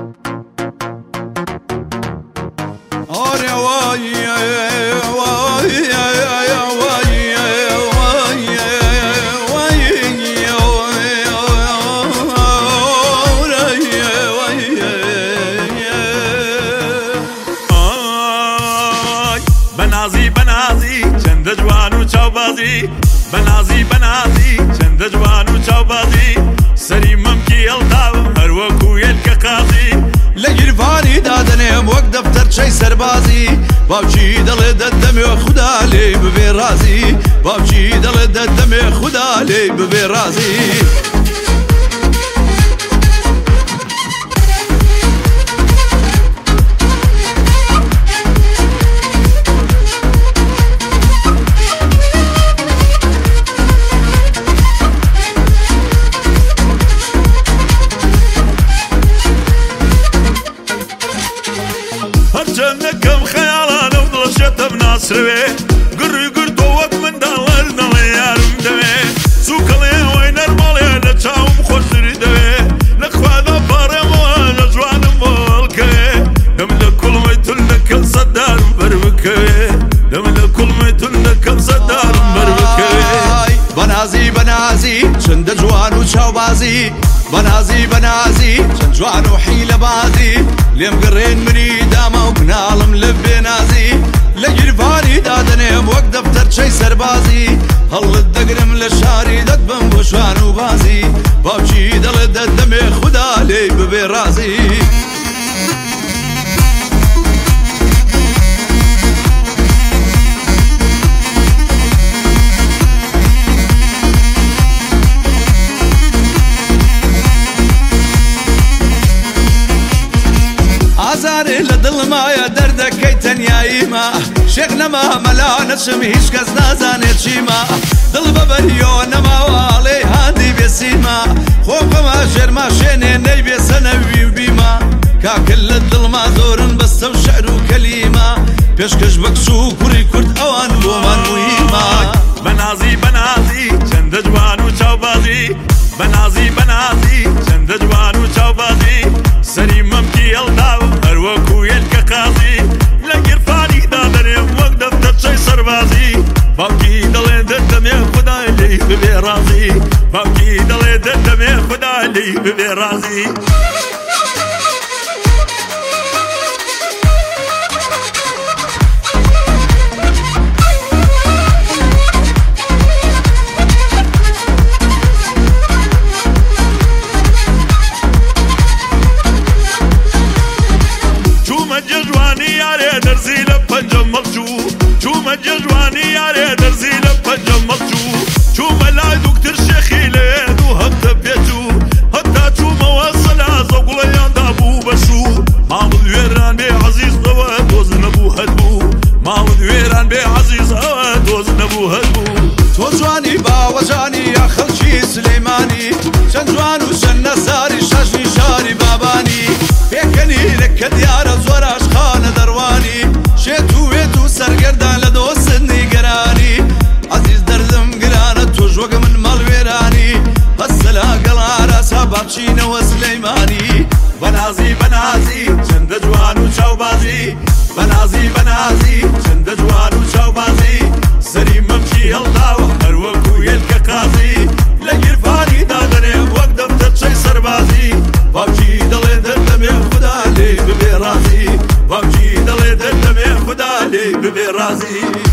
بنازی چند جوان و چاوبازی بنازی چند جوان و چاوبازی سری ممکی التاو هر وکویل که قاضی لگیروانی دادنیم وقت دفتر چای سربازی باوچی دل ددم خدا لی ببی رازی باوچی دل ددم خدا لی ببی رازی جنكم خيالنا وضلشتها بناصري قري قرطو وقت من دالنا ليالم دوي سوق لي وين المالي لتشاوم خوشري دوي لخوا ذا باري موانا جوان مالكي دم كل ما يتلك صدار بربكي دم كل ما يتلك صدار بربكي بنازي چند جوان و چاوبازی بنازي چند جوان و حیل بازی لیم قرین منی داما و بنالم لبی نازی لگیروانی دادنیم وقت دفتر چای سربازی هل دقرم لشاری دد بم بوشوان و بازی باوچی دل ددم خدا لی ببی رازی ئازارێ لە دڵمایە دەردەکەی تەنیاییمە شێخ نەما مەلا نەچم هیچ کەس نازانێت چیمە دڵ بەبەریۆ نەماواڵێ هاندی بێسیمە خۆمەما ژێرما شوێنێ نەیبێ سەنەوی و بیمە کاکل لە دڵما زۆرن بەستەم شەعر و کەلیمە پێشکەش بەکس و کوڕی کورد ئەوان بۆمان موهیمە بنازی چەندە جوان و چاوبازی بنازی چەندە جوان و چاوبازی سەری مەمکی هەڵداو هەر وەکویل کە قازی لە گیرفانی دادەنێم وەک دەفتەر چای سەربازی باوکی دەڵێ دەردەمێ خودای لێی ببێ ڕازی باوکی دەڵێ دەردەمێ خودای لێی ببێ ڕازی جوانی یاره درزی لپنجم مخجو چوم جوانی یاره درزی لپنجم مخجو چوم لا دکتر شیخی لید و حتی بیجو حتی چوم وصلا زغلیان دابو بشو مامد ویران بی عزیز دوا دوز نبو هدبو مامد ویران بی عزیز دوا دوز نبو هدبو تو جوانی باوجانی یا خلچی سلیمانی چند جوان و چند نساری ششنی شاری بابانی پێکەنی لەکە دیارە زۆراش خانە دەڕوانی شێت و وێت و سەرگەردان لە دۆست نیگەرانی عەزیز دەردم گرانە تۆش وەک من مەڵوێرانی هەسەلا گەڵاراسا باچینەوە سلەیمانی بنازی چەندە جوان و چاوبازی بنازی چەندە جوان و چاوبازی سەری مەمکی هەڵداوە هەر وەکویل کە قازی لە گیرفانی دادەنێم وەک دەفتەر چای سەربازی باوکی دەڵێ دەردەمێ خدا لێی ببێ ڕازی باوکی دەڵێ دەردەمێ خدا لێی ببێ ڕازی